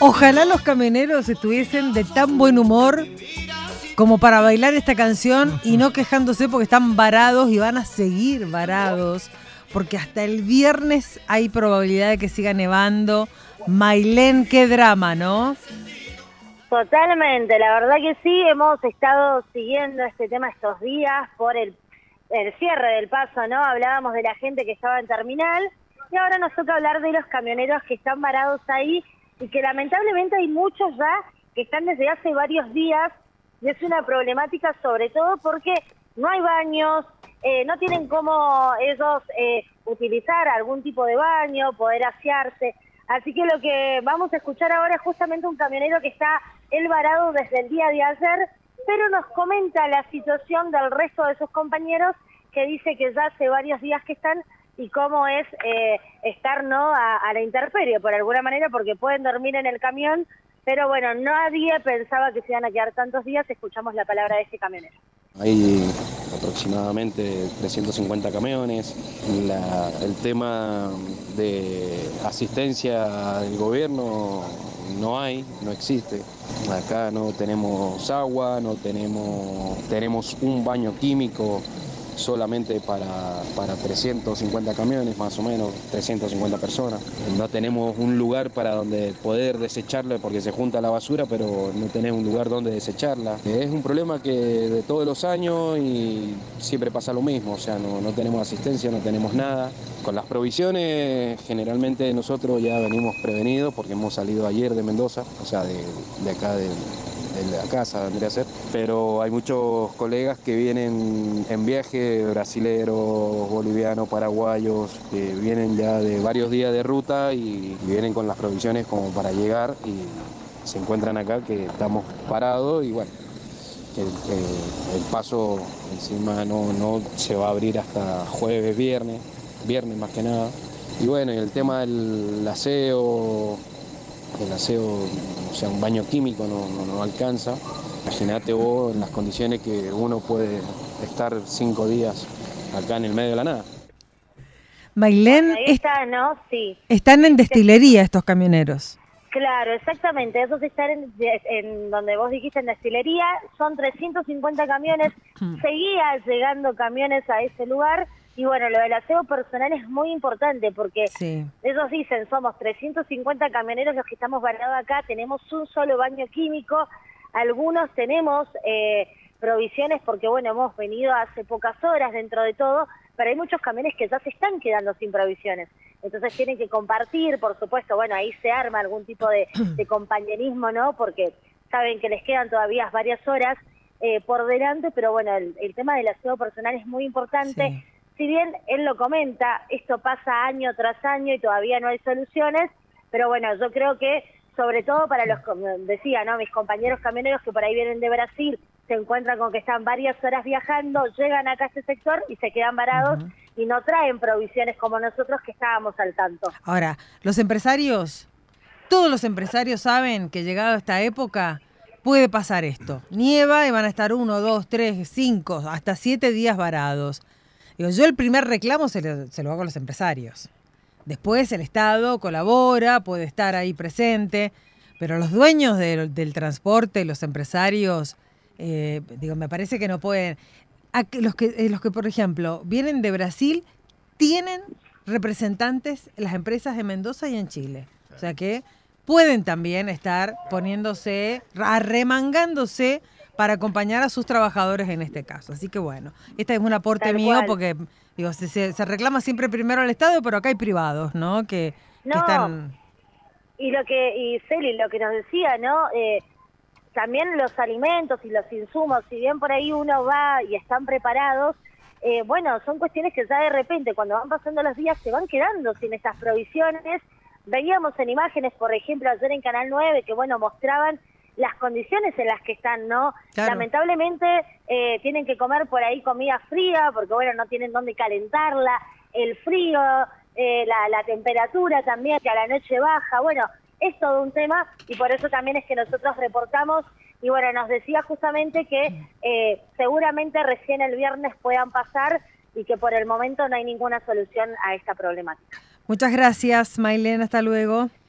Ojalá los camioneros estuviesen de tan buen humor como para bailar esta canción y no quejándose porque están varados y van a seguir varados, porque hasta el viernes hay probabilidad de que siga nevando. Mailén, qué drama, ¿no? Totalmente, la verdad que sí, hemos estado siguiendo este tema estos días por el cierre del paso, ¿no? Hablábamos de la gente que estaba en terminal y ahora nos toca hablar de los camioneros que están varados ahí y que lamentablemente hay muchos ya que están desde hace varios días y es una problemática sobre todo porque no hay baños, no tienen cómo ellos utilizar algún tipo de baño, poder asearse. Así que lo que vamos a escuchar ahora es justamente un camionero que está él varado desde el día de ayer, pero nos comenta la situación del resto de sus compañeros que dice que ya hace varios días que están y cómo es estar no a la intemperie por alguna manera porque pueden dormir en el camión, pero bueno, nadie pensaba que se iban a quedar tantos días. Escuchamos la palabra de este camionero. Hay aproximadamente 350 camiones. El tema de asistencia del gobierno no existe. Acá no tenemos agua, tenemos un baño químico solamente para 350 camiones, más o menos, 350 personas. No tenemos un lugar para donde poder desecharla porque se junta la basura, pero no tenemos un lugar donde desecharla. Es un problema que de todos los años y siempre pasa lo mismo, o sea, no tenemos asistencia, no tenemos nada. Con las provisiones, generalmente nosotros ya venimos prevenidos porque hemos salido ayer de Mendoza, o sea, de acá de la casa, vendría a ser, pero hay muchos colegas que vienen en viaje, brasileros, bolivianos, paraguayos, que vienen ya de varios días de ruta y vienen con las provisiones como para llegar y se encuentran acá que estamos parados y bueno, el paso encima no se va a abrir hasta jueves, viernes más que nada. Y bueno, y el tema del aseo, o sea, un baño químico no alcanza. Imagínate vos en las condiciones que uno puede estar 5 días acá en el medio de la nada. Mailén, Bueno, ahí está, ¿no? Sí. Están en destilería estos camioneros. Claro, exactamente. Esos están en donde vos dijiste, en destilería. Son 350 camiones. Seguía llegando camiones a ese lugar. Y bueno, lo del aseo personal es muy importante porque Sí. ellos dicen, somos 350 camioneros los que estamos varados acá, tenemos un solo baño químico, algunos tenemos provisiones porque bueno, hemos venido hace pocas horas dentro de todo, pero hay muchos camiones que ya se están quedando sin provisiones, entonces tienen que compartir, por supuesto, bueno, ahí se arma algún tipo de compañerismo, ¿no? Porque saben que les quedan todavía varias horas por delante, pero bueno, el tema del aseo personal es muy importante. Sí. Si bien él lo comenta, esto pasa año tras año y todavía no hay soluciones, pero bueno, yo creo que sobre todo para los, como decía, ¿no? Mis compañeros camioneros que por ahí vienen de Brasil, se encuentran con que están varias horas viajando, llegan acá a este sector y se quedan varados y no traen provisiones como nosotros que estábamos al tanto. Ahora, los empresarios, todos los empresarios saben que llegado a esta época puede pasar esto. Nieva y van a estar 1, 2, 3, 5, hasta 7 días varados. Digo, yo el primer reclamo se lo hago a los empresarios. Después el Estado colabora, puede estar ahí presente, pero los dueños del transporte, los empresarios, me parece que no pueden. Los que, por ejemplo, vienen de Brasil, tienen representantes en las empresas de Mendoza y en Chile. O sea que pueden también estar arremangándose para acompañar a sus trabajadores en este caso. Así que bueno, este es un aporte Tal mío cual. porque digo se reclama siempre primero al Estado, pero acá hay privados, ¿no? Que están... Y Celi, lo que nos decía, ¿no? También los alimentos y los insumos, si bien por ahí uno va y están preparados, bueno, son cuestiones que ya de repente, cuando van pasando los días, se van quedando sin esas provisiones. Veíamos en imágenes, por ejemplo, ayer en Canal 9, que bueno, mostraban las condiciones en las que están, ¿no? Claro. Lamentablemente tienen que comer por ahí comida fría, porque bueno, no tienen dónde calentarla, el frío, la temperatura también, que a la noche baja, bueno, es todo un tema y por eso también es que nosotros reportamos y bueno, nos decía justamente que seguramente recién el viernes puedan pasar y que por el momento no hay ninguna solución a esta problemática. Muchas gracias, Mailén, hasta luego.